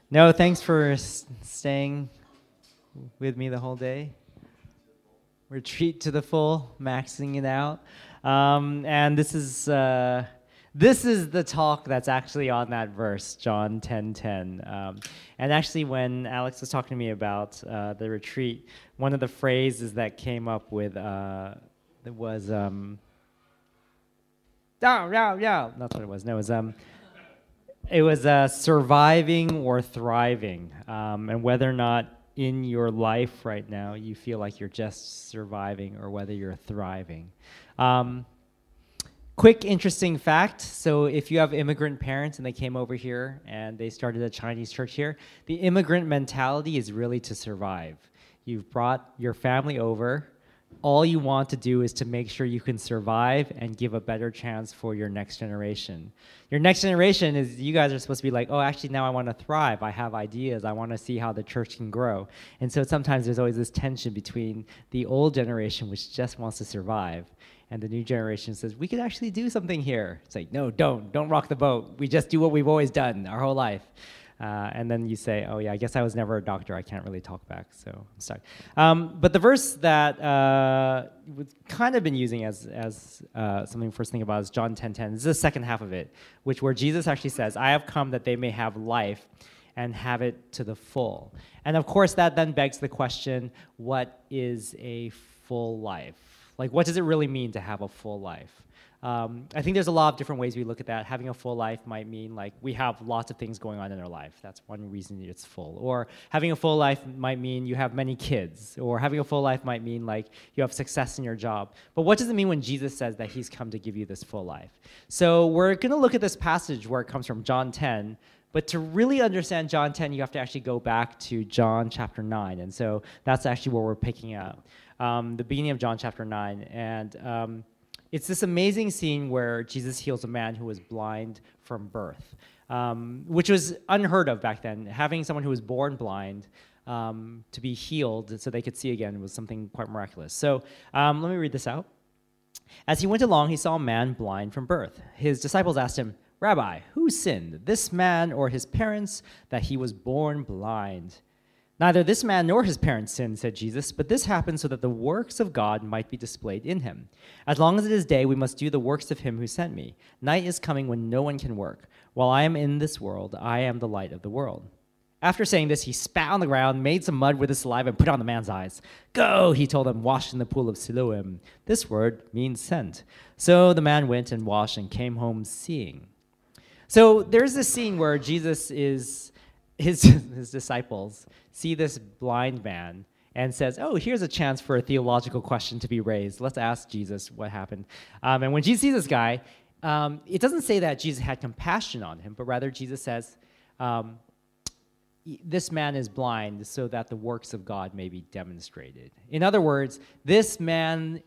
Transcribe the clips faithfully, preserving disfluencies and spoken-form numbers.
No, thanks for s- staying with me the whole day. Retreat to the full, maxing it out. Um, and this is uh, this is the talk that's actually on that verse, John ten ten. Um, and actually, when Alex was talking to me about uh, the retreat, one of the phrases that came up with uh, it was um, no, no, no. That's what it was. No, it was um, it was uh, surviving or thriving, um, and whether or not in your life right now you feel like you're just surviving or whether you're thriving. Um, quick interesting fact, so if you have immigrant parents and they came over here and they started a Chinese church here, the immigrant mentality is really to survive. You've brought your family over. All you want to do is to make sure you can survive and give a better chance for your next generation. Your next generation is, you guys are supposed to be like, oh, actually now I want to thrive. I have ideas. I want to see how the church can grow. And so sometimes there's always this tension between the old generation, which just wants to survive, and the new generation says, we could actually do something here. It's like, no, don't. Don't rock the boat. We just do what we've always done our whole life. Uh, and then you say, oh, yeah, I guess I was never a doctor. I can't really talk back, so I'm stuck. Um, but the verse that uh, we've kind of been using as, as uh, something first thing about is John ten ten. This is the second half of it, which where Jesus actually says, I have come that they may have life and have it to the full. And of course, that then begs the question, what is a full life? Like, what does it really mean to have a full life? Um, I think there's a lot of different ways we look at that. Having a full life might mean like we have lots of things going on in our life. That's one reason it's full. Or having a full life might mean you have many kids. Or having a full life might mean like you have success in your job. But what does it mean when Jesus says that he's come to give you this full life? So we're going to look at this passage where it comes from, John ten. But to really understand John ten, you have to actually go back to John chapter nine. And so that's actually where we're picking up. Um, the beginning of John chapter nine. And um, it's this amazing scene where Jesus heals a man who was blind from birth, um, which was unheard of back then. Having someone who was born blind um, to be healed so they could see again was something quite miraculous. So um, let me read this out. As he went along, he saw a man blind from birth. His disciples asked him, Rabbi, who sinned, this man or his parents, that he was born blind? Neither this man nor his parents sinned, said Jesus, but this happened so that the works of God might be displayed in him. As long as it is day, we must do the works of him who sent me. Night is coming when no one can work. While I am in this world, I am the light of the world. After saying this, he spat on the ground, made some mud with his saliva, and put it on the man's eyes. Go, he told him, wash in the pool of Siloam. This word means sent. So the man went and washed and came home seeing. So there's this scene where Jesus is, his, his disciples see this blind man and says, oh, here's a chance for a theological question to be raised. Let's ask Jesus what happened. Um, and when Jesus sees this guy, um, it doesn't say that Jesus had compassion on him, but rather Jesus says, um, this man is blind so that the works of God may be demonstrated. In other words, this man's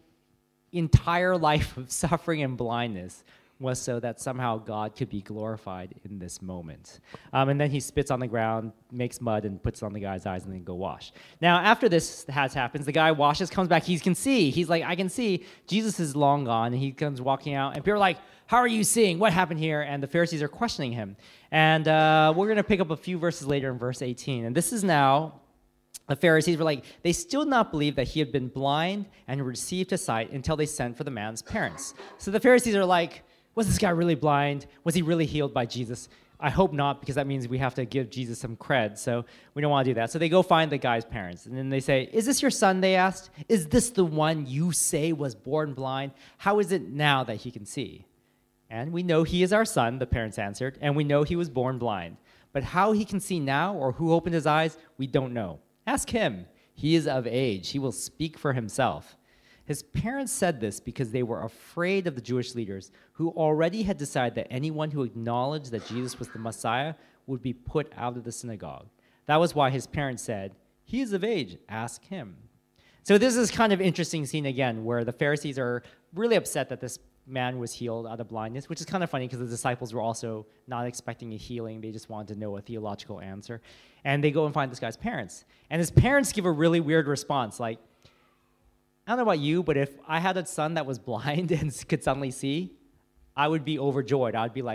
entire life of suffering and blindness was so that somehow God could be glorified in this moment. Um, and then he spits on the ground, makes mud, and puts it on the guy's eyes, and then go wash. Now, after this has happens, the guy washes, comes back, he can see. He's like, I can see. Jesus is long gone, and he comes walking out, and people are like, how are you seeing? What happened here? And the Pharisees are questioning him. And uh, we're going to pick up a few verses later in verse eighteen. And this is now, the Pharisees were like, they still did not believe that he had been blind and received his sight until they sent for the man's parents. So the Pharisees are like, was this guy really blind? Was he really healed by Jesus? I hope not, because that means we have to give Jesus some cred, so we don't want to do that. So they go find the guy's parents, and then they say, is this your son, they asked? Is this the one you say was born blind? How is it now that he can see? And we know he is our son, the parents answered, and we know he was born blind. But how he can see now, or who opened his eyes, we don't know. Ask him. He is of age. He will speak for himself. His parents said this because they were afraid of the Jewish leaders who already had decided that anyone who acknowledged that Jesus was the Messiah would be put out of the synagogue. That was why his parents said, he is of age, ask him. So this is kind of interesting scene again where the Pharisees are really upset that this man was healed out of blindness, which is kind of funny because the disciples were also not expecting a healing. They just wanted to know a theological answer. And they go and find this guy's parents. And his parents give a really weird response, like, I don't know about you, but if I had a son that was blind and could suddenly see, I would be overjoyed. I would be like,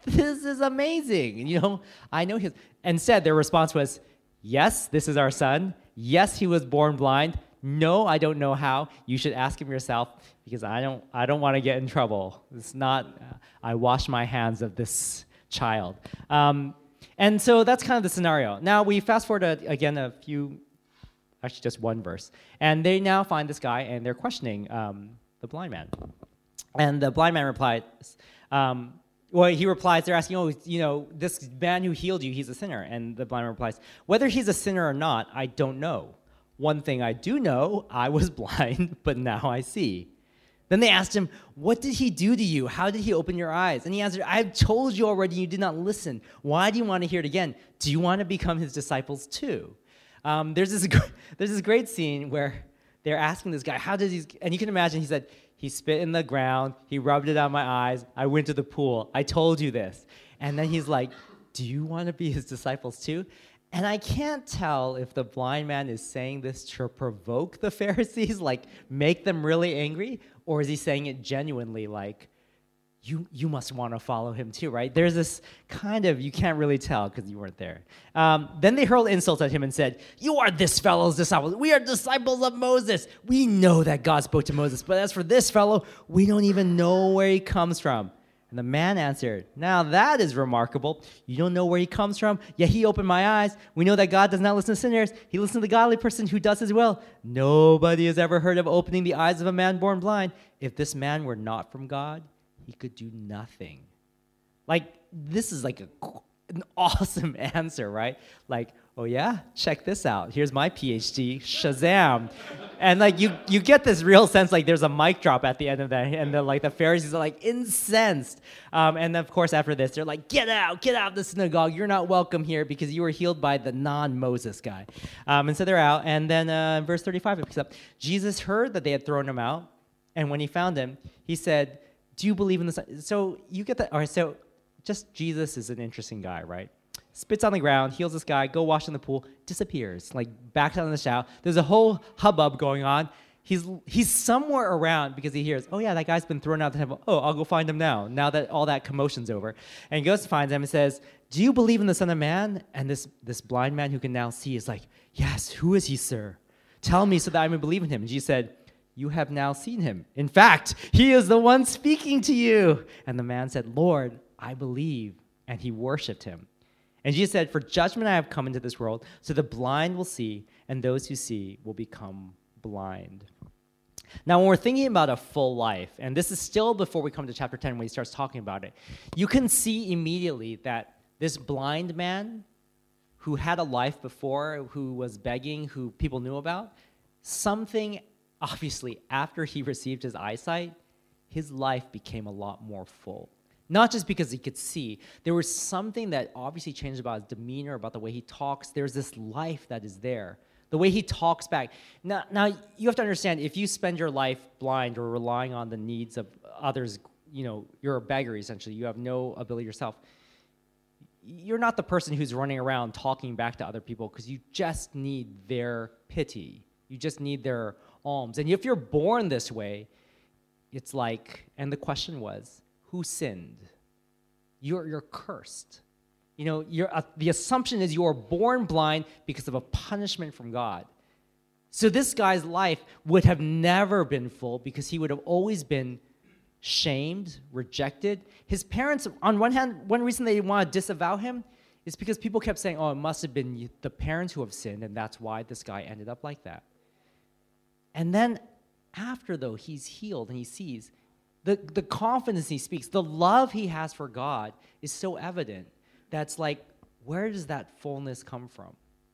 this is amazing. You know, I know his. Instead, their response was, yes, this is our son. Yes, he was born blind. No, I don't know how. You should ask him yourself because I don't I don't want to get in trouble. It's not, uh, I wash my hands of this child. Um, and so that's kind of the scenario. Now we fast forward, to, again, a few, actually just one verse. And they now find this guy and they're questioning um, the blind man. And the blind man replied, um, well, he replies, they're asking, oh, you know, this man who healed you, he's a sinner. And the blind man replies, whether he's a sinner or not, I don't know. One thing I do know, I was blind, but now I see. Then they asked him, what did he do to you? How did he open your eyes? And he answered, I've told you already, you did not listen. Why do you want to hear it again? Do you want to become his disciples too? Um, there's, this, there's this great scene where they're asking this guy, how did he, and you can imagine, he said, he spit in the ground, he rubbed it on my eyes, I went to the pool, I told you this. And then he's like, do you want to be his disciples too? And I can't tell if the blind man is saying this to provoke the Pharisees, like make them really angry, or is he saying it genuinely, like, you you must want to follow him too, right? There's this kind of, you can't really tell because you weren't there. Um, then they hurled insults at him and said, you are this fellow's disciples. We are disciples of Moses. We know that God spoke to Moses, but as for this fellow, we don't even know where he comes from. And the man answered, now that is remarkable. You don't know where he comes from, yet he opened my eyes. We know that God does not listen to sinners. He listens to the godly person who does his will. Nobody has ever heard of opening the eyes of a man born blind. If this man were not from God, he could do nothing. Like, this is like a, an awesome answer, right? Like, oh yeah, check this out. Here's my PhD, Shazam. And like, you you get this real sense, like there's a mic drop at the end of that, and the, like the Pharisees are like incensed. Um, and of course, after this, they're like, get out, get out of the synagogue. You're not welcome here because you were healed by the non-Moses guy. Um, and so they're out, and then uh, verse thirty-five, it picks up. Jesus heard that they had thrown him out, and when he found him, he said, do you believe in the Son? So you get that, all right, so just Jesus is an interesting guy, right? Spits on the ground, heals this guy, go wash in the pool, disappears, like back down in the shower. There's a whole hubbub going on. He's he's somewhere around because he hears, oh yeah, that guy's been thrown out of the temple. Oh, I'll go find him now, now that all that commotion's over. And he goes to find him and says, do you believe in the Son of Man? And this, this blind man who can now see is like, yes, who is he, sir? Tell me so that I may believe in him. And Jesus said, you have now seen him. In fact, he is the one speaking to you. And the man said, Lord, I believe. And he worshiped him. And Jesus said, for judgment I have come into this world, so the blind will see, and those who see will become blind. Now, when we're thinking about a full life, and this is still before we come to chapter ten when he starts talking about it, you can see immediately that this blind man who had a life before, who was begging, who people knew about, something, obviously, after he received his eyesight, his life became a lot more full. Not just because he could see. There was something that obviously changed about his demeanor, about the way he talks. There's this life that is there. The way he talks back. Now, now you have to understand, if you spend your life blind or relying on the needs of others, you know, you're a beggar, essentially. You have no ability yourself. You're not the person who's running around talking back to other people because you just need their pity. You just need their alms. And if you're born this way, it's like, and the question was, who sinned? You're, you're cursed. You know, you're, uh, the assumption is you are born blind because of a punishment from God. So this guy's life would have never been full because he would have always been shamed, rejected. His parents, on one hand, one reason they want to disavow him is because people kept saying, oh, it must have been the parents who have sinned, and that's why this guy ended up like that. And then after, though, he's healed and he sees, The, the confidence he speaks, the love he has for God is so evident. That's like, where does that fullness come from?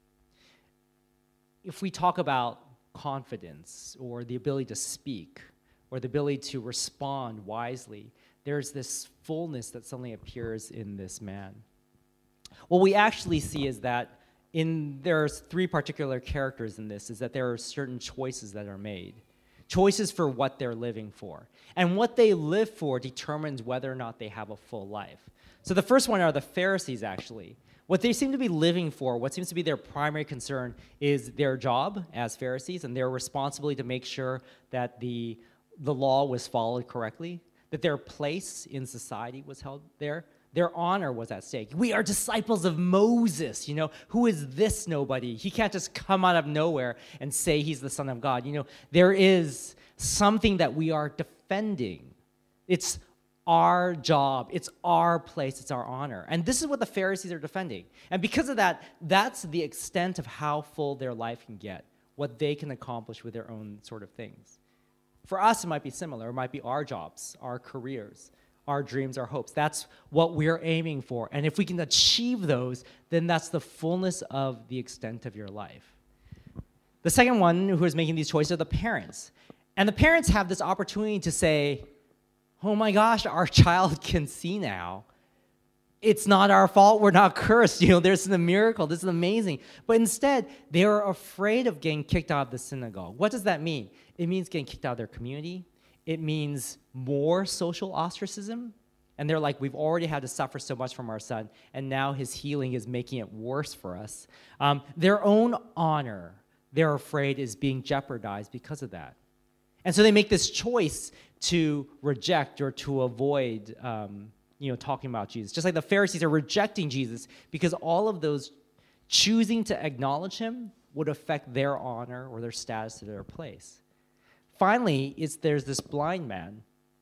If we talk about confidence or the ability to speak or the ability to respond wisely, there's this fullness that suddenly appears in this man. What we actually see is that in there's three particular characters in this, is that there are certain choices that are made. Choices for what they're living for. And what they live for determines whether or not they have a full life. So the first one are the Pharisees, actually. What they seem to be living for, what seems to be their primary concern, is their job as Pharisees and their responsibility to make sure that the, the law was followed correctly, that their place in society was held there, Their honor was at stake. We are disciples of Moses, you know. Who is this nobody? He can't just come out of nowhere and say he's the Son of God. You know, there is something that we are defending. It's our job. It's our place. It's our honor. And this is what the Pharisees are defending. And because of that, that's the extent of how full their life can get, what they can accomplish with their own sort of things. For us, it might be similar. It might be our jobs, our careers, our dreams, our hopes. That's what we're aiming for. And if we can achieve those, then that's the fullness of the extent of your life. The second one who is making these choices are the parents. And the parents have this opportunity to say, oh my gosh, our child can see now. It's not our fault. We're not cursed. You know, there's a miracle. This is amazing. But instead, they are afraid of getting kicked out of the synagogue. What does that mean? It means getting kicked out of their community. It means more social ostracism. And they're like, we've already had to suffer so much from our son, and now his healing is making it worse for us. Um, their own honor, they're afraid, is being jeopardized because of that. And so they make this choice to reject or to avoid um, you know, talking about Jesus. Just like the Pharisees are rejecting Jesus because all of those choosing to acknowledge him would affect their honor or their status or their place. Finally, it's, there's this blind man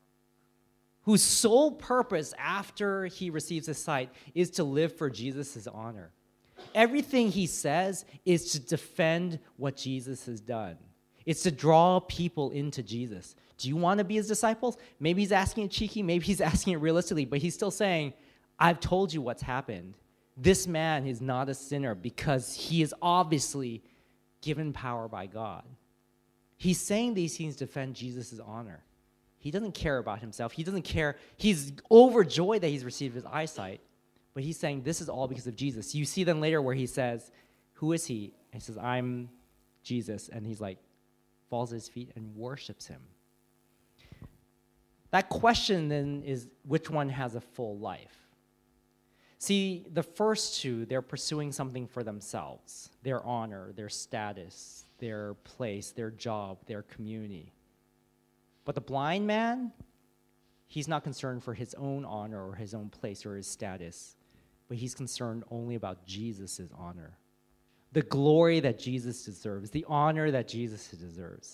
whose sole purpose after he receives his sight is to live for Jesus' honor. Everything he says is to defend what Jesus has done. It's to draw people into Jesus. Do you want to be his disciples? Maybe he's asking it cheeky, maybe he's asking it realistically, but he's still saying, I've told you what's happened. This man is not a sinner because he is obviously given power by God. He's saying these things to defend Jesus' honor. He doesn't care about himself. He doesn't care. He's overjoyed that he's received his eyesight, but he's saying this is all because of Jesus. You see then later where he says, who is he? And he says, I'm Jesus. And he's like, falls at his feet and worships him. That question then is, which one has a full life? See, the first two, they're pursuing something for themselves, their honor, their status, their place, their job, their community. But the blind man, he's not concerned for his own honor or his own place or his status, but he's concerned only about Jesus' honor, the glory that Jesus deserves, the honor that Jesus deserves.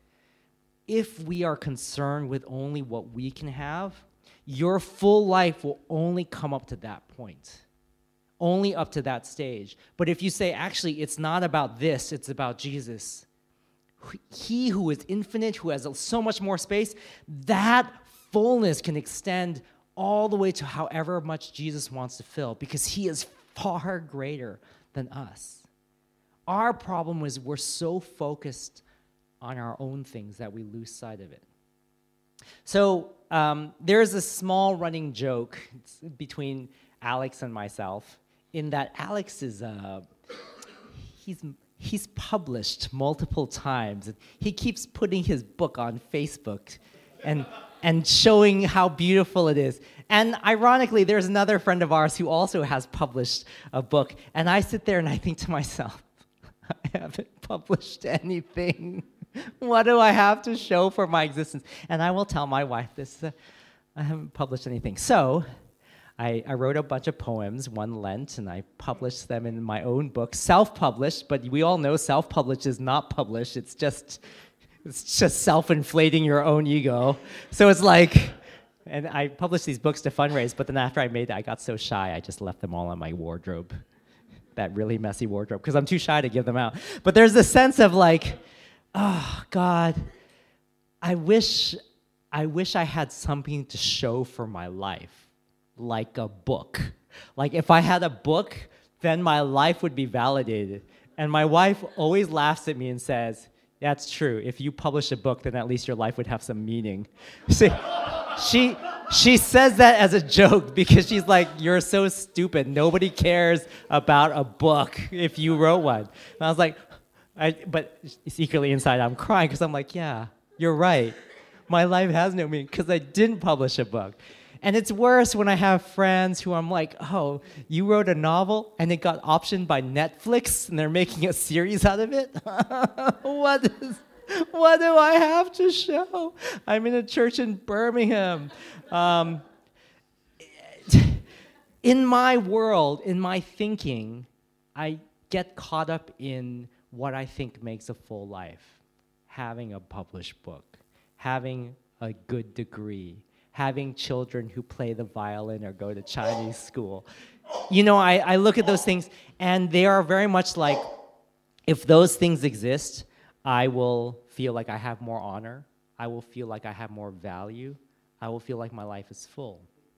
If we are concerned with only what we can have, your full life will only come up to that point, only up to that stage. But if you say, actually, it's not about this, it's about Jesus, he who is infinite, who has so much more space, that fullness can extend all the way to however much Jesus wants to fill, because he is far greater than us. Our problem is we're so focused on our own things that we lose sight of it. So um, there's a small running joke between Alex and myself in that Alex is, uh, he's he's published multiple times. He keeps putting his book on Facebook and and showing how beautiful it is. And ironically, there's another friend of ours who also has published a book. And I sit there and I think to myself, I haven't published anything. What do I have to show for my existence? And I will tell my wife this, uh, I haven't published anything. So I, I wrote a bunch of poems one Lent, and I published them in my own book, self-published, but we all know self-published is not published. It's just, it's just self-inflating your own ego. So it's like, and I published these books to fundraise, but then after I made it, I got so shy, I just left them all in my wardrobe, that really messy wardrobe, because I'm too shy to give them out. But there's this sense of like, oh, God, I wish, I wish I had something to show for my life, like a book. Like if I had a book, then my life would be validated. And my wife always laughs at me and says, that's true. If you publish a book, then at least your life would have some meaning. See, she, she says that as a joke because she's like, you're so stupid. Nobody cares about a book if you wrote one. And I was like, I, but secretly inside I'm crying because I'm like, yeah, you're right. My life has no meaning because I didn't publish a book. And it's worse when I have friends who I'm like, oh, you wrote a novel and it got optioned by Netflix and they're making a series out of it? What is, what do I have to show? I'm in a church in Birmingham. Um, in my world, in my thinking, I get caught up in what I think makes a full life. Having a published book, having a good degree, having children who play the violin or go to Chinese school. You know, I, I look at those things, and they are very much like, if those things exist, I will feel like I have more honor. I will feel like I have more value. I will feel like my life is full.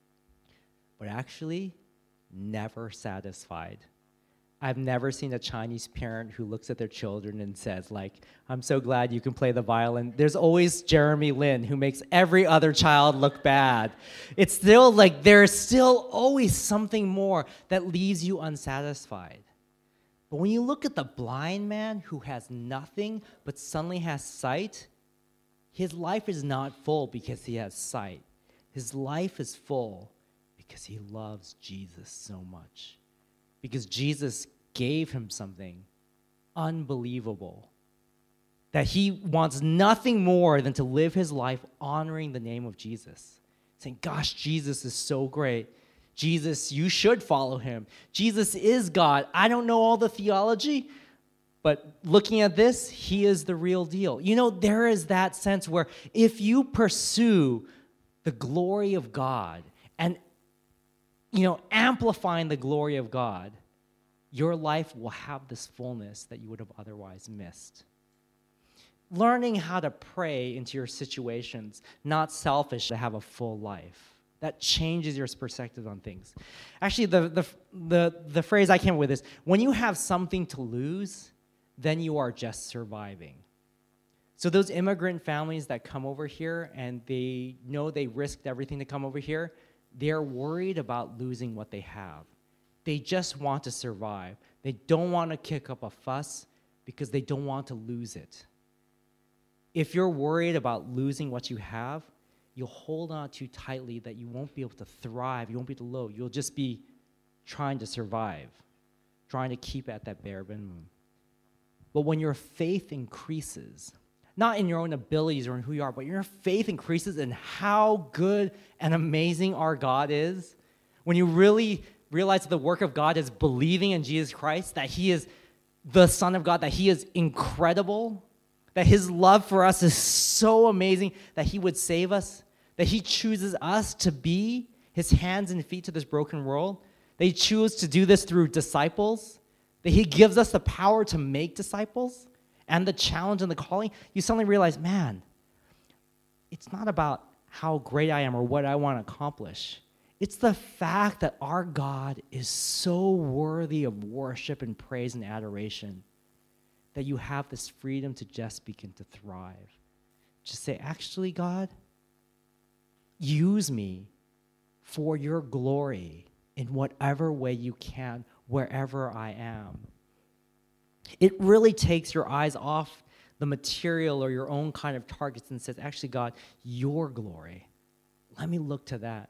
But actually, never satisfied. I've never seen a Chinese parent who looks at their children and says, like, I'm so glad you can play the violin. There's always Jeremy Lin, who makes every other child look bad. It's still like there's still always something more that leaves you unsatisfied. But when you look at the blind man who has nothing but suddenly has sight, his life is not full because he has sight. His life is full because he loves Jesus so much. Because Jesus gave him something unbelievable. That he wants nothing more than to live his life honoring the name of Jesus. Saying, gosh, Jesus is so great. Jesus, you should follow him. Jesus is God. I don't know all the theology, but looking at this, he is the real deal. You know, there is that sense where if you pursue the glory of God and, you know, amplifying the glory of God, your life will have this fullness that you would have otherwise missed. Learning how to pray into your situations, not selfish, to have a full life. That changes your perspective on things. Actually, the, the, the, the phrase I came up with is, when you have something to lose, then you are just surviving. So those immigrant families that come over here and they know they risked everything to come over here, they're worried about losing what they have. They just want to survive. They don't want to kick up a fuss because they don't want to lose it. If you're worried about losing what you have, you'll hold on too tightly that you won't be able to thrive. You won't be able to low. You'll just be trying to survive, trying to keep at that bare minimum. But when your faith increases, not in your own abilities or in who you are, but your faith increases in how good and amazing our God is, when you really realize that the work of God is believing in Jesus Christ, that he is the Son of God, that he is incredible, that his love for us is so amazing that he would save us, that he chooses us to be his hands and feet to this broken world, that he chooses to do this through disciples, that he gives us the power to make disciples, and the challenge and the calling, you suddenly realize, man, it's not about how great I am or what I want to accomplish. It's the fact that our God is so worthy of worship and praise and adoration that you have this freedom to just begin to thrive. Just say, actually, God, use me for your glory in whatever way you can, wherever I am. It really takes your eyes off the material or your own kind of targets and says, actually, God, your glory. Let me look to that.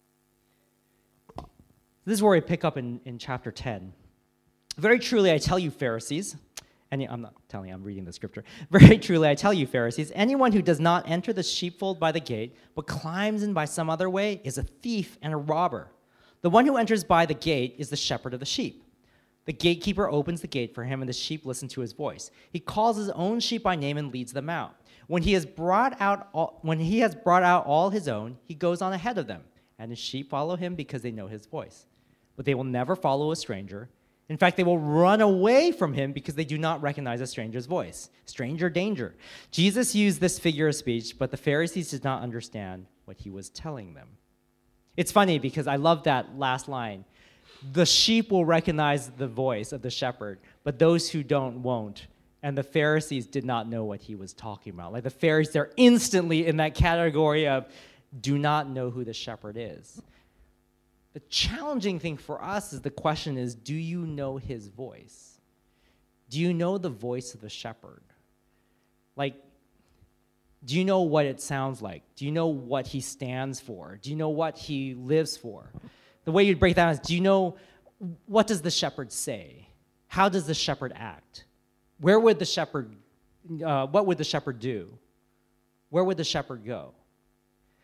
This is where we pick up in, in chapter ten. Very truly, I tell you, Pharisees, and I'm not telling you, I'm reading the scripture. Very truly, I tell you, Pharisees, anyone who does not enter the sheepfold by the gate, but climbs in by some other way, is a thief and a robber. The one who enters by the gate is the shepherd of the sheep. The gatekeeper opens the gate for him, and the sheep listen to his voice. He calls his own sheep by name and leads them out. When he has brought out all, when he has brought out all his own, he goes on ahead of them, and his sheep follow him because they know his voice. But they will never follow a stranger. In fact, they will run away from him because they do not recognize a stranger's voice. Stranger danger. Jesus used this figure of speech, but the Pharisees did not understand what he was telling them. It's funny because I love that last line. The sheep will recognize the voice of the shepherd, but those who don't won't. And the Pharisees did not know what he was talking about. Like the Pharisees, they're instantly in that category of do not know who the shepherd is. The challenging thing for us is the question is, do you know his voice? Do you know the voice of the shepherd? Like, do you know what it sounds like? Do you know what he stands for? Do you know what he lives for? The way you'd break that down is, do you know, what does the shepherd say? How does the shepherd act? Where would the shepherd, uh, what would the shepherd do? Where would the shepherd go?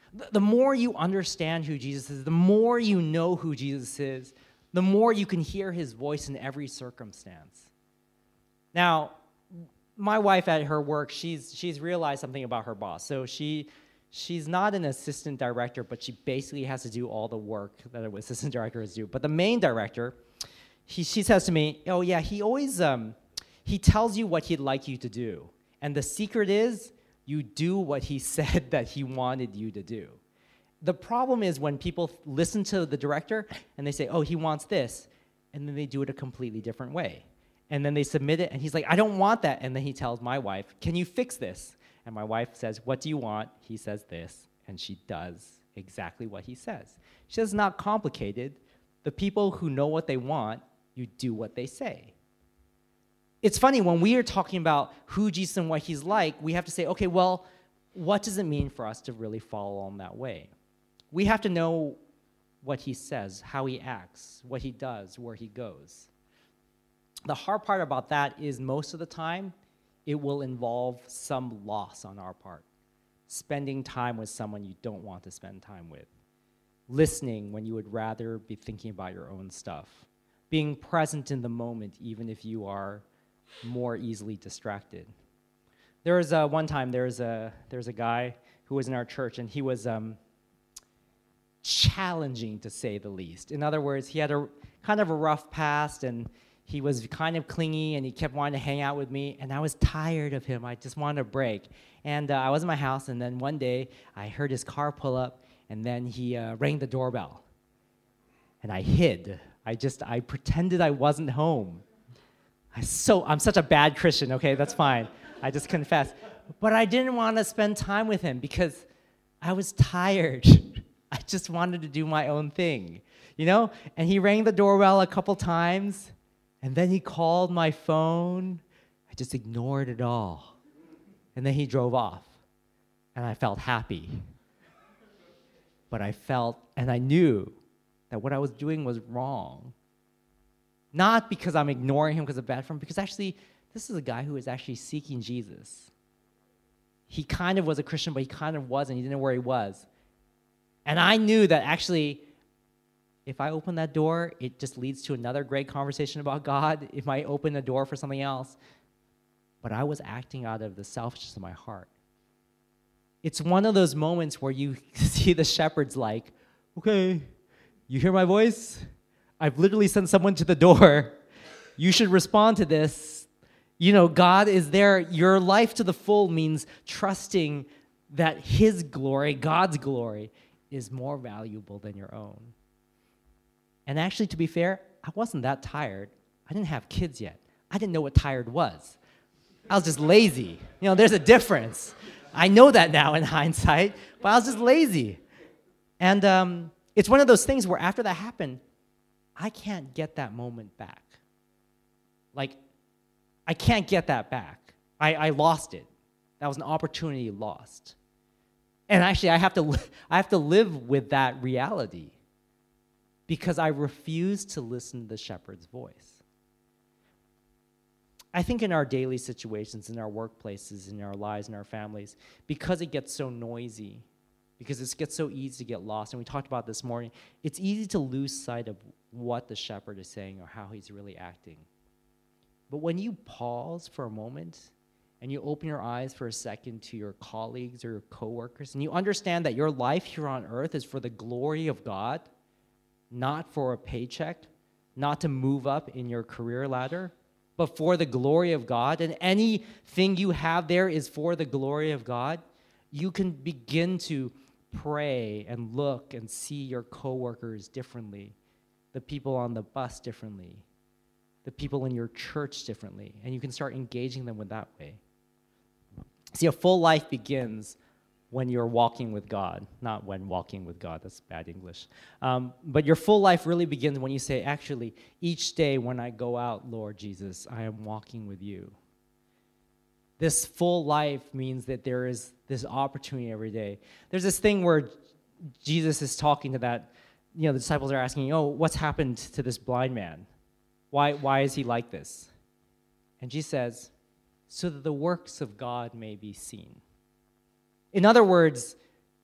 The more you understand who Jesus is, the more you know who Jesus is, the more you can hear his voice in every circumstance. Now, my wife at her work, she's she's realized something about her boss. So she she's not an assistant director, but she basically has to do all the work that an assistant director has to do. But the main director, he she says to me, "Oh yeah, he always um he tells you what he'd like you to do. And the secret is you do what he said that he wanted you to do." The problem is when people listen to the director and they say, "Oh, he wants this," and then they do it a completely different way. And then they submit it, and he's like, "I don't want that." And then he tells my wife, "Can you fix this?" And my wife says, "What do you want?" He says this, and she does exactly what he says. She says, "It's not complicated. The people who know what they want, you do what they say." It's funny, when we are talking about who Jesus and what he's like, we have to say, okay, well, what does it mean for us to really follow him that way? We have to know what he says, how he acts, what he does, where he goes. The hard part about that is most of the time, it will involve some loss on our part. Spending time with someone you don't want to spend time with. Listening when you would rather be thinking about your own stuff. Being present in the moment, even if you are more easily distracted. There was a, one time, there was a, there was a guy who was in our church, and he was um, challenging, to say the least. In other words, he had a kind of a rough past, and he was kind of clingy, and he kept wanting to hang out with me, and I was tired of him. I just wanted a break. And uh, I was in my house, and then one day, I heard his car pull up, and then he uh, rang the doorbell. And I hid. I just, I pretended I wasn't home. I so, I'm such a bad Christian, okay, that's fine. I just confess. But I didn't want to spend time with him because I was tired. I just wanted to do my own thing, you know? And he rang the doorbell a couple times, and then he called my phone. I just ignored it all. And then he drove off, and I felt happy. But I felt, and I knew that what I was doing was wrong. Not because I'm ignoring him because of bad friend, because actually, this is a guy who is actually seeking Jesus. He kind of was a Christian, but he kind of wasn't. He didn't know where he was. And I knew that actually, if I open that door, it just leads to another great conversation about God. It might open the door for something else. But I was acting out of the selfishness of my heart. It's one of those moments where you see the shepherds like, okay, you hear my voice? I've literally sent someone to the door. You should respond to this. You know, God is there. Your life to the full means trusting that his glory, God's glory, is more valuable than your own. And actually, to be fair, I wasn't that tired. I didn't have kids yet. I didn't know what tired was. I was just lazy. You know, there's a difference. I know that now in hindsight, but I was just lazy. And um, it's one of those things where after that happened, I can't get that moment back. Like, I can't get that back. I, I lost it. That was an opportunity lost. And actually, I have to li- I have to live with that reality because I refuse to listen to the shepherd's voice. I think in our daily situations, in our workplaces, in our lives, in our families, because it gets so noisy, because it gets so easy to get lost, and we talked about this morning, it's easy to lose sight of what the shepherd is saying or how he's really acting. But when you pause for a moment and you open your eyes for a second to your colleagues or your coworkers, and you understand that your life here on earth is for the glory of God, not for a paycheck, not to move up in your career ladder, but for the glory of God, and anything you have there is for the glory of God, you can begin to pray and look and see your coworkers differently, the people on the bus differently, the people in your church differently, and you can start engaging them with that way. See, a full life begins when you're walking with God, not when walking with God, that's bad English. Um, but your full life really begins when you say, actually, each day when I go out, Lord Jesus, I am walking with you. This full life means that there is this opportunity every day. There's this thing where Jesus is talking to that, you know, the disciples are asking, oh, what's happened to this blind man? Why, why is he like this? And Jesus says, so that the works of God may be seen. In other words,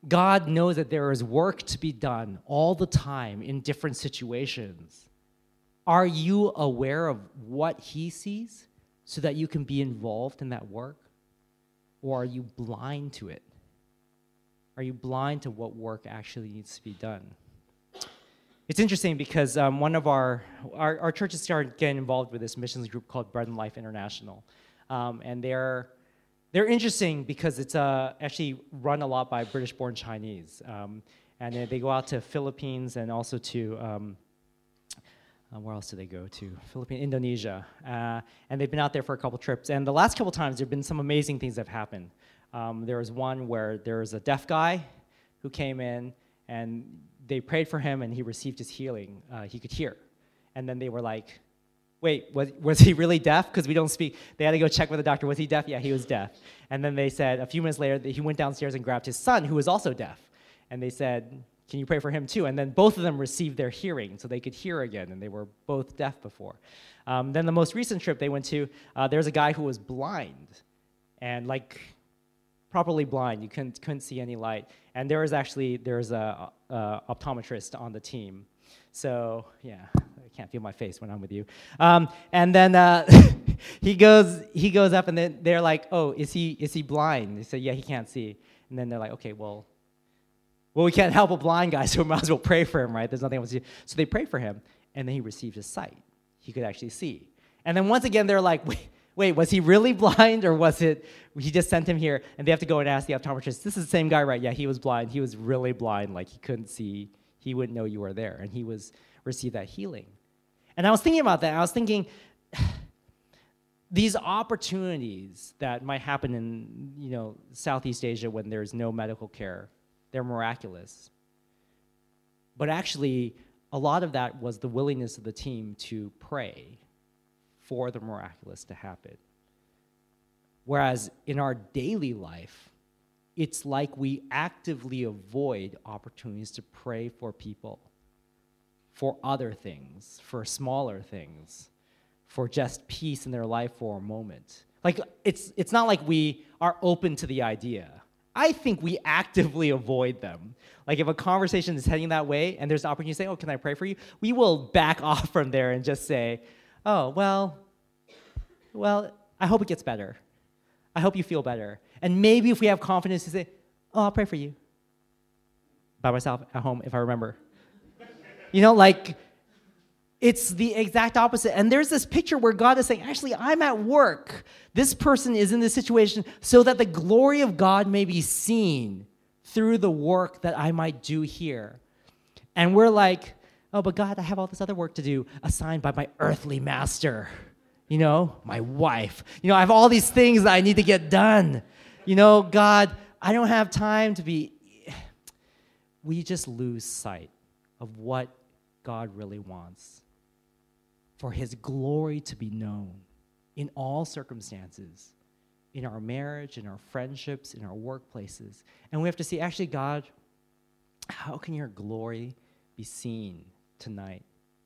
God knows that there is work to be done all the time in different situations. Are you aware of what he sees so that you can be involved in that work? Or are you blind to it? Are you blind to what work actually needs to be done? It's interesting because um, one of our, our, our churches started getting involved with this missions group called Bread and Life International. Um, and they're they're interesting because it's uh, actually run a lot by British-born Chinese. Um, and they, they go out to Philippines and also to, um, uh, where else do they go to? Philippines, Indonesia. Uh, and they've been out there for a couple trips. And the last couple times, there have been some amazing things that have happened. Um, there was one where there was a deaf guy who came in, and they prayed for him, and he received his healing. Uh, he could hear. And then they were like, wait, was, was he really deaf? Because we don't speak. They had to go check with the doctor. Was he deaf? Yeah, he was deaf. And then they said a few minutes later that he went downstairs and grabbed his son, who was also deaf. And they said, can you pray for him too? And then both of them received their hearing, so they could hear again, and they were both deaf before. Um, then the most recent trip they went to, uh, there's a guy who was blind, and like properly blind. You couldn't, couldn't see any light. And there was actually, there's a, a optometrist on the team. So, yeah, I can't feel my face when I'm with you. Um, and then uh, he goes he goes up, and then they're like, oh, is he is he blind? They say, yeah, he can't see. And then they're like, okay, well, well, we can't help a blind guy, so we might as well pray for him, right? There's nothing else to do. So they pray for him, and then he received his sight. He could actually see. And then once again, they're like, wait, wait, was he really blind, or was it, he just sent him here? And they have to go and ask the optometrist, this is the same guy, right? Yeah, he was blind. He was really blind, like he couldn't see. He wouldn't know you were there, and he was received that healing. And I was thinking about that. I was thinking, these opportunities that might happen in, you know, Southeast Asia when there's no medical care, they're miraculous. But actually, a lot of that was the willingness of the team to pray for the miraculous to happen. Whereas in our daily life, it's like we actively avoid opportunities to pray for people, for other things, for smaller things, for just peace in their life for a moment. Like, it's it's not like we are open to the idea. I think we actively avoid them. Like, if a conversation is heading that way and there's an opportunity to say, oh, can I pray for you? We will back off from there and just say, oh, well, well, I hope it gets better. I hope you feel better. And maybe if we have confidence to say, oh, I'll pray for you. By myself at home, if I remember. You know, like, it's the exact opposite. And there's this picture where God is saying, actually, I'm at work. This person is in this situation so that the glory of God may be seen through the work that I might do here. And we're like, oh, but God, I have all this other work to do assigned by my earthly master. You know, my wife. You know, I have all these things that I need to get done. You know, God, I don't have time to be... We just lose sight of what God really wants. For his glory to be known in all circumstances, in our marriage, in our friendships, in our workplaces. And we have to see, actually, God, how can your glory be seen tonight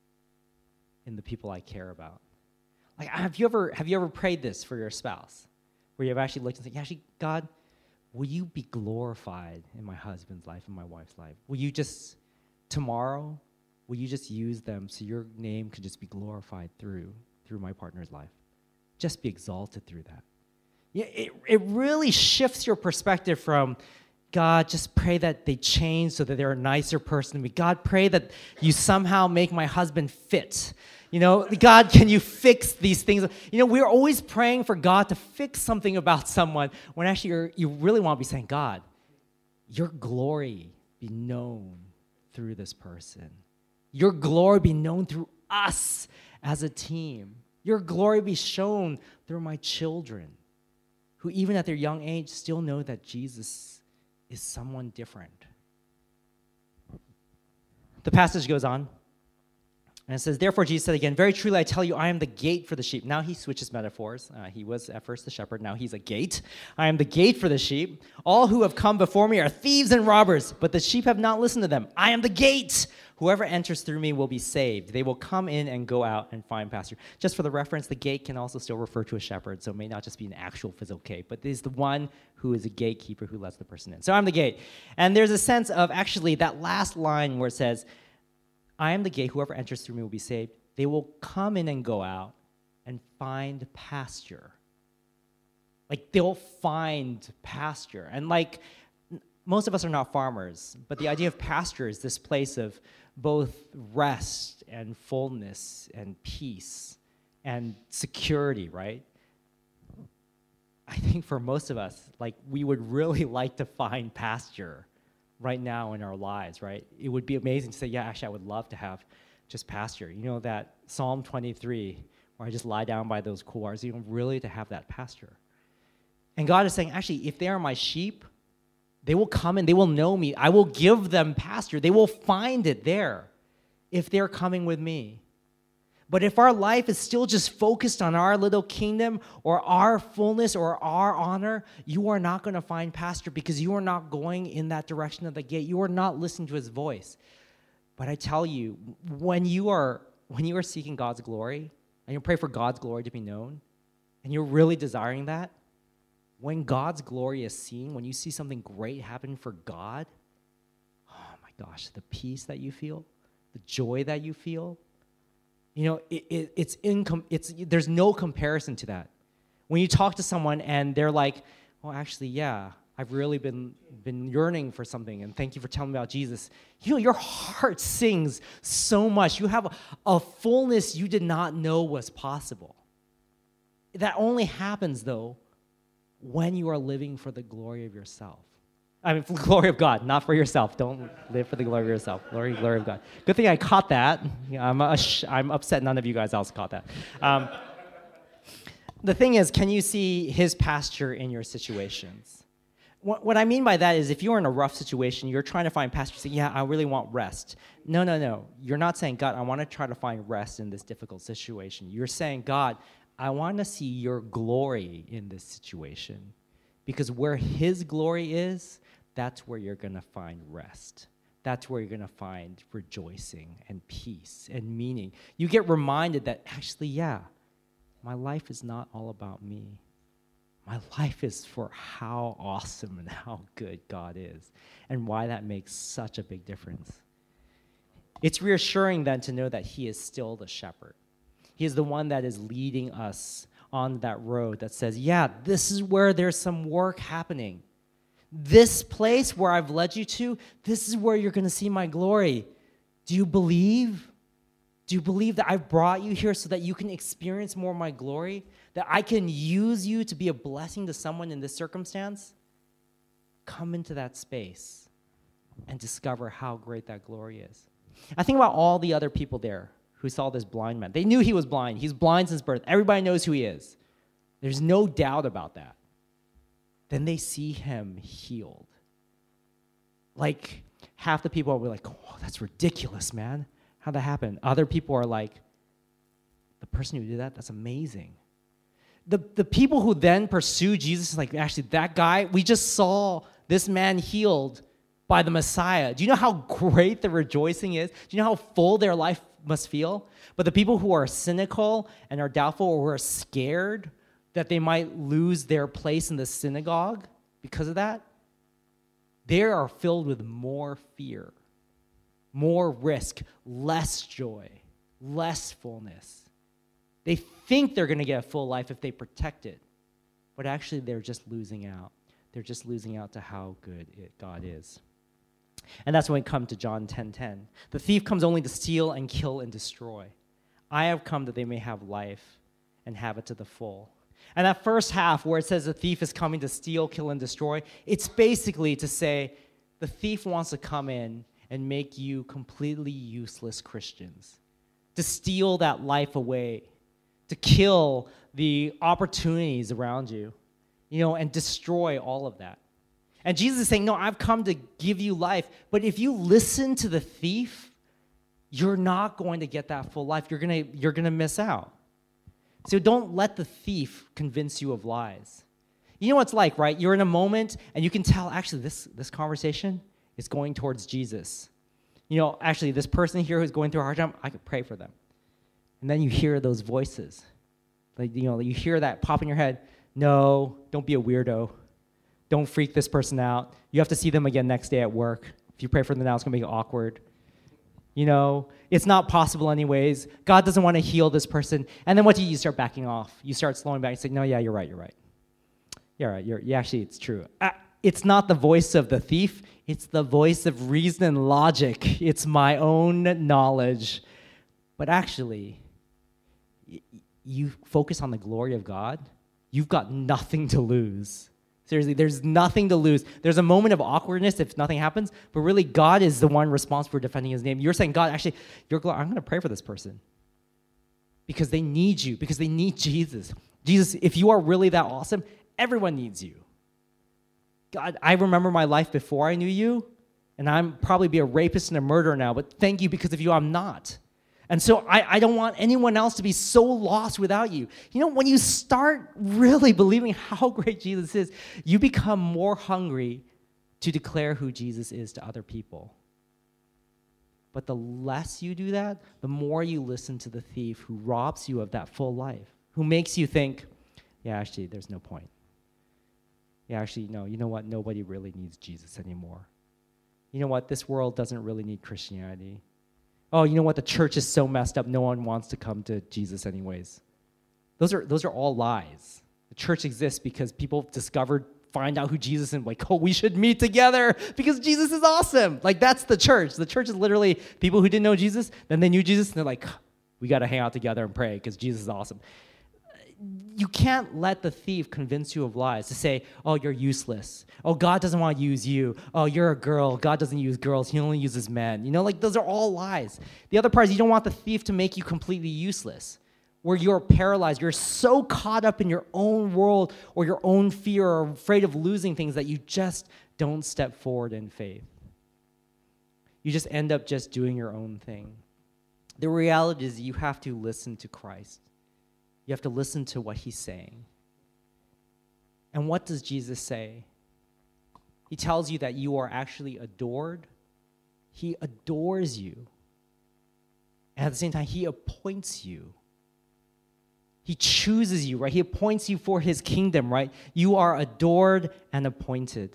in the people I care about? Like, have you ever have you ever prayed this for your spouse, where you've actually looked and said, actually, God, will you be glorified in my husband's life and my wife's life? Will you just, tomorrow, will you just use them so your name can just be glorified through through my partner's life? Just be exalted through that. Yeah, it, it really shifts your perspective from, God, just pray that they change so that they're a nicer person to me. God, pray that you somehow make my husband fit. You know, God, can you fix these things? You know, we're always praying for God to fix something about someone when actually you're, you really want to be saying, God, your glory be known through this person. Your glory be known through us as a team. Your glory be shown through my children, who even at their young age still know that Jesus is someone different. The passage goes on. And it says, therefore, Jesus said again, very truly I tell you, I am the gate for the sheep. Now he switches metaphors. Uh, he was at first the shepherd. Now he's a gate. I am the gate for the sheep. All who have come before me are thieves and robbers, but the sheep have not listened to them. I am the gate. Whoever enters through me will be saved. They will come in and go out and find pasture. Just for the reference, the gate can also still refer to a shepherd, so it may not just be an actual physical gate, but it is the one who is a gatekeeper who lets the person in. So I'm the gate. And there's a sense of actually that last line where it says, I am the gate, whoever enters through me will be saved. They will come in and go out and find pasture. Like, they'll find pasture. And like, most of us are not farmers, but the idea of pasture is this place of both rest and fullness and peace and security, right? I think for most of us, like, we would really like to find pasture right now in our lives, right? It would be amazing to say, yeah, actually, I would love to have just pasture. You know, that Psalm twenty-three, where I just lie down by those cool waters, you know, really to have that pasture. And God is saying, actually, if they are my sheep, they will come and they will know me. I will give them pasture. They will find it there if they're coming with me. But if our life is still just focused on our little kingdom or our fullness or our honor, you are not going to find pasture because you are not going in that direction of the gate. You are not listening to his voice. But I tell you, when you are when you are seeking God's glory, and you pray for God's glory to be known, and you're really desiring that, when God's glory is seen, when you see something great happen for God, oh my gosh, the peace that you feel, the joy that you feel, you know, it, it, it's incom- it's there's no comparison to that. When you talk to someone and they're like, well, actually, yeah, I've really been been yearning for something, and thank you for telling me about Jesus. You know, your heart sings so much. You have a, a fullness you did not know was possible. That only happens, though, when you are living for the glory of yourself. I mean, for the glory of God, not for yourself. Don't live for the glory of yourself. Glory, glory of God. Good thing I caught that. Yeah, I'm, a sh- I'm upset none of you guys else caught that. Um, the thing is, can you see his pasture in your situations? What, what I mean by that is if you're in a rough situation, you're trying to find pasture, you say, yeah, I really want rest. No, no, no. You're not saying, God, I want to try to find rest in this difficult situation. You're saying, God, I want to see your glory in this situation. Because where his glory is, that's where you're going to find rest. That's where you're going to find rejoicing and peace and meaning. You get reminded that actually, yeah, my life is not all about me. My life is for how awesome and how good God is and why that makes such a big difference. It's reassuring then to know that he is still the shepherd. He is the one that is leading us on that road that says, yeah, this is where there's some work happening. This place where I've led you to, this is where you're going to see my glory. Do you believe? Do you believe that I've brought you here so that you can experience more of my glory? That I can use you to be a blessing to someone in this circumstance? Come into that space and discover how great that glory is. I think about all the other people there who saw this blind man. They knew he was blind. He's blind since birth. Everybody knows who he is. There's no doubt about that. Then they see him healed. Like, half the people will be like, oh, that's ridiculous, man. How'd that happen? Other people are like, the person who did that, that's amazing. The, the people who then pursue Jesus, like, actually, that guy, we just saw this man healed by the Messiah. Do you know how great the rejoicing is? Do you know how full their life must feel? But the people who are cynical and are doubtful or who are scared that they might lose their place in the synagogue because of that, they are filled with more fear, more risk, less joy, less fullness. They think they're going to get a full life if they protect it, but actually they're just losing out. They're just losing out to how good it, God is. And that's when we come to John ten ten. The thief comes only to steal and kill and destroy. I have come that they may have life and have it to the full. And that first half where it says the thief is coming to steal, kill, and destroy, it's basically to say the thief wants to come in and make you completely useless Christians, to steal that life away, to kill the opportunities around you, you know, and destroy all of that. And Jesus is saying, no, I've come to give you life. But if you listen to the thief, you're not going to get that full life. You're gonna, you're gonna miss out. So don't let the thief convince you of lies. You know what it's like, right? You're in a moment and you can tell, actually, this, this conversation is going towards Jesus. You know, actually, this person here who's going through a hard time, I could pray for them. And then you hear those voices. Like, you know, you hear that pop in your head. No, don't be a weirdo. Don't freak this person out. You have to see them again next day at work. If you pray for them now, it's going to be awkward. You know, it's not possible anyways. God doesn't want to heal this person. And then what do you, you start backing off? You start slowing back and say, no, yeah, you're right, you're right. You're right, you're, yeah, actually, it's true. Uh, it's not the voice of the thief. It's the voice of reason and logic. It's my own knowledge. But actually, y- you focus on the glory of God, you've got nothing to lose. Seriously, there's nothing to lose. There's a moment of awkwardness if nothing happens, but really God is the one responsible for defending his name. You're saying, God, actually, you're gl- I'm going to pray for this person because they need you, because they need Jesus. Jesus, if you are really that awesome, everyone needs you. God, I remember my life before I knew you, and I'm probably be a rapist and a murderer now, but thank you because of you, I'm not. And so I, I don't want anyone else to be so lost without you. You know, when you start really believing how great Jesus is, you become more hungry to declare who Jesus is to other people. But the less you do that, the more you listen to the thief who robs you of that full life, who makes you think, yeah, actually, there's no point. Yeah, actually, no, you know what? Nobody really needs Jesus anymore. You know what? This world doesn't really need Christianity. Oh, you know what? The church is so messed up, no one wants to come to Jesus anyways. Those are those are all lies. The church exists because people discovered, find out who Jesus is, and like, oh, we should meet together because Jesus is awesome. Like, that's the church. The church is literally people who didn't know Jesus, then they knew Jesus, and they're like, we got to hang out together and pray because Jesus is awesome. You can't let the thief convince you of lies to say, oh, you're useless. Oh, God doesn't want to use you. Oh, you're a girl. God doesn't use girls. He only uses men. You know, like those are all lies. The other part is you don't want the thief to make you completely useless, where you're paralyzed. You're so caught up in your own world or your own fear or afraid of losing things that you just don't step forward in faith. You just end up just doing your own thing. The reality is you have to listen to Christ. You have to listen to what he's saying. And what does Jesus say? He tells you that you are actually adored. He adores you. And at the same time, he appoints you. He chooses you, right? He appoints you for his kingdom, right? You are adored and appointed.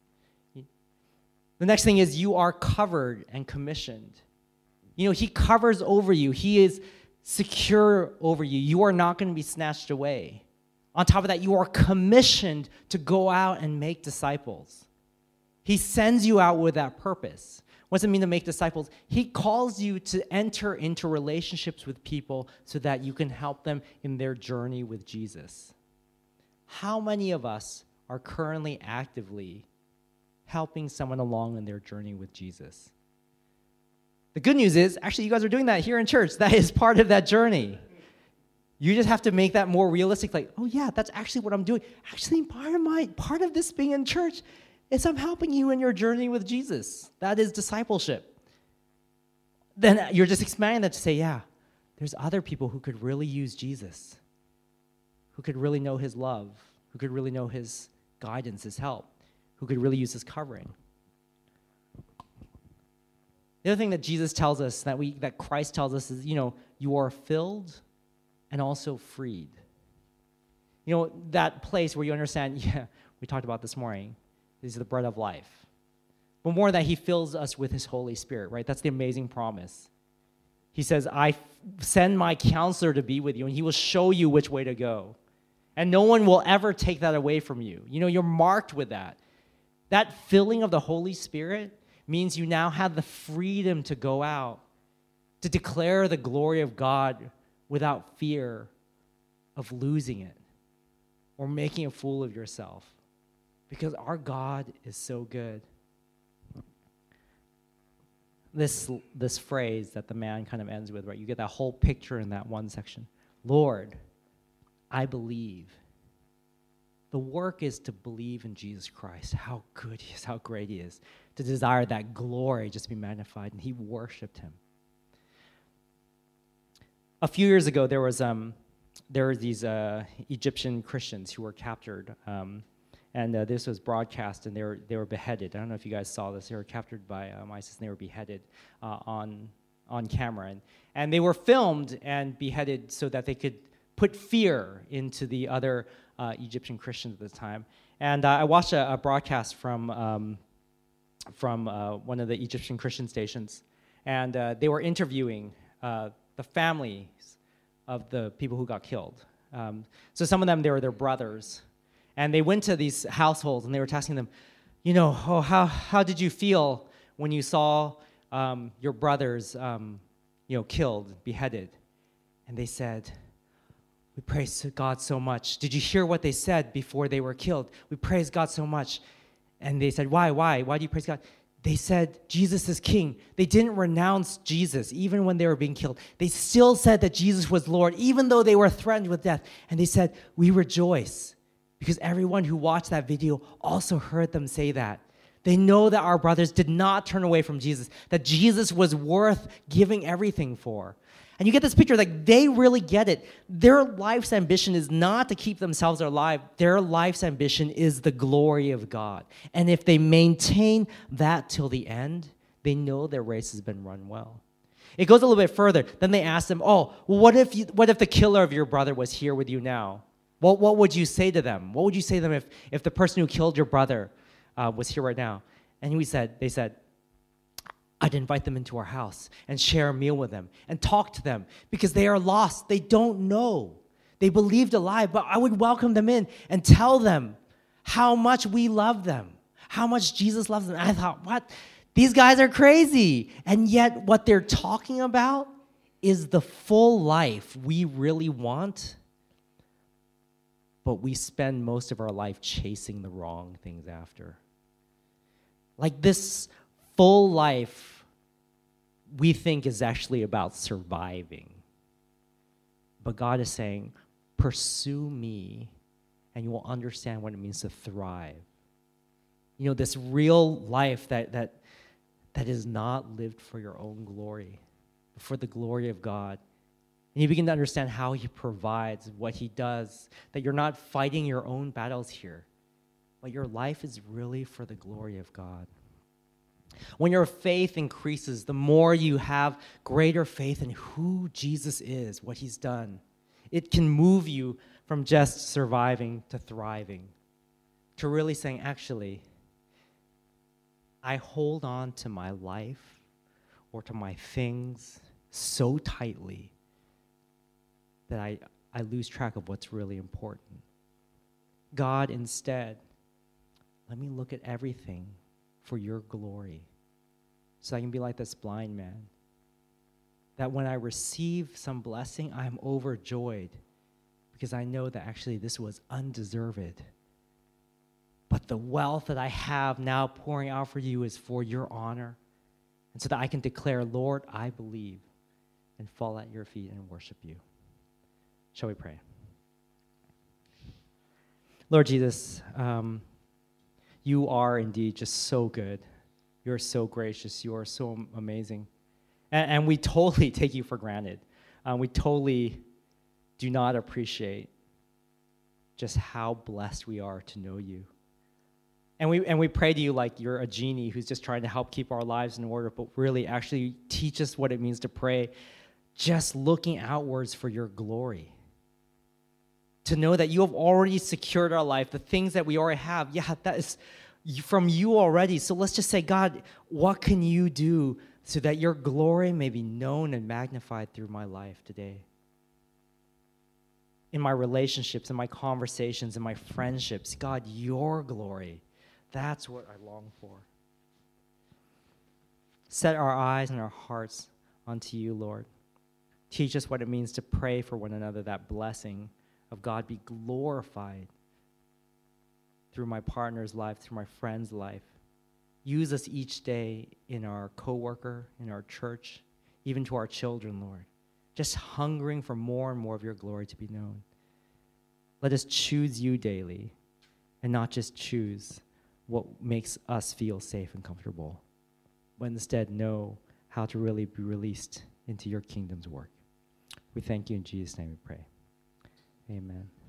The next thing is you are covered and commissioned. You know, he covers over you. He is secure over you. You are not going to be snatched away. On top of that, you are commissioned to go out and make disciples. He sends you out with that purpose. What does it mean to make disciples? He calls you to enter into relationships with people so that you can help them in their journey with Jesus. How many of us are currently actively helping someone along in their journey with Jesus? The good news is, actually, you guys are doing that here in church. That is part of that journey. You just have to make that more realistic. Like, oh yeah, that's actually what I'm doing. Actually, part of my part of this being in church is I'm helping you in your journey with Jesus. That is discipleship. Then you're just expanding that to say, yeah, there's other people who could really use Jesus, who could really know his love, who could really know his guidance, his help, who could really use his covering. The other thing that Jesus tells us, that we that Christ tells us is, you know, you are filled and also freed. You know, that place where you understand, yeah, we talked about this morning, this is the bread of life. But more than that, he fills us with his Holy Spirit, right? That's the amazing promise. He says, I send my counselor to be with you, and he will show you which way to go. And no one will ever take that away from you. You know, you're marked with that. That filling of the Holy Spirit means you now have the freedom to go out, to declare the glory of God without fear of losing it or making a fool of yourself, because our God is so good. This, this phrase that the man kind of ends with, right? You get that whole picture in that one section. Lord, I believe. The work is to believe in Jesus Christ, how good he is, how great he is, to desire that glory just be magnified, and he worshiped him. a few years ago, there was um, there were these uh, Egyptian Christians who were captured, um, and uh, this was broadcast, and they were they were beheaded. I don't know if you guys saw this. They were captured by um, ISIS, and they were beheaded uh, on on camera, and, and they were filmed and beheaded so that they could put fear into the other uh, Egyptian Christians at the time. And uh, I watched a, a broadcast from um, from uh, one of the Egyptian Christian stations, and uh, they were interviewing uh, the families of the people who got killed. Um, so some of them, they were their brothers, and they went to these households and they were asking them, you know, oh, how how did you feel when you saw um, your brothers, um, you know, killed, beheaded? And they said, we praise God so much. Did you hear what they said before they were killed? We praise God so much. And they said, why, why? Why do you praise God? They said, Jesus is king. They didn't renounce Jesus even when they were being killed. They still said that Jesus was Lord, even though they were threatened with death. And they said, we rejoice because everyone who watched that video also heard them say that. They know that our brothers did not turn away from Jesus, that Jesus was worth giving everything for. And you get this picture, like they really get it. Their life's ambition is not to keep themselves alive. Their life's ambition is the glory of God. And if they maintain that till the end, they know their race has been run well. It goes a little bit further. Then they ask them, oh, well, what if you, what if the killer of your brother was here with you now? Well, what would you say to them? What would you say to them if, if the person who killed your brother uh, was here right now? And we said, they said, I'd invite them into our house and share a meal with them and talk to them because they are lost. They don't know. They believed a lie, but I would welcome them in and tell them how much we love them, how much Jesus loves them. And I thought, what? These guys are crazy. And yet what they're talking about is the full life we really want, but we spend most of our life chasing the wrong things after. Like this full life, we think is actually about surviving. But God is saying, pursue me, and you will understand what it means to thrive. You know, this real life that that that is not lived for your own glory, but for the glory of God. And you begin to understand how he provides, what he does, that you're not fighting your own battles here, but your life is really for the glory of God. When your faith increases, the more you have greater faith in who Jesus is, what he's done. It can move you from just surviving to thriving, to really saying, actually, I hold on to my life or to my things so tightly that I, I lose track of what's really important. God, instead, let me look at everything for your glory, so I can be like this blind man, that when I receive some blessing, I'm overjoyed because I know that actually this was undeserved. But the wealth that I have now pouring out for you is for your honor, and so that I can declare, Lord, I believe, and fall at your feet and worship you. Shall we pray? Lord Jesus, um, you are indeed just so good. You're so gracious. You are so amazing. And, and we totally take you for granted. Um, we totally do not appreciate just how blessed we are to know you. And we and we pray to you like you're a genie who's just trying to help keep our lives in order, but really actually teach us what it means to pray, just looking outwards for your glory. To know that you have already secured our life, the things that we already have, yeah, that is from you already. So let's just say, God, what can you do so that your glory may be known and magnified through my life today? In my relationships, in my conversations, in my friendships, God, your glory, that's what I long for. Set our eyes and our hearts onto you, Lord. Teach us what it means to pray for one another, that blessing of God be glorified through my partner's life, through my friend's life. Use us each day in our coworker, in our church, even to our children, Lord. Just hungering for more and more of your glory to be known. Let us choose you daily and not just choose what makes us feel safe and comfortable, but instead know how to really be released into your kingdom's work. We thank you in Jesus' name we pray. Amen.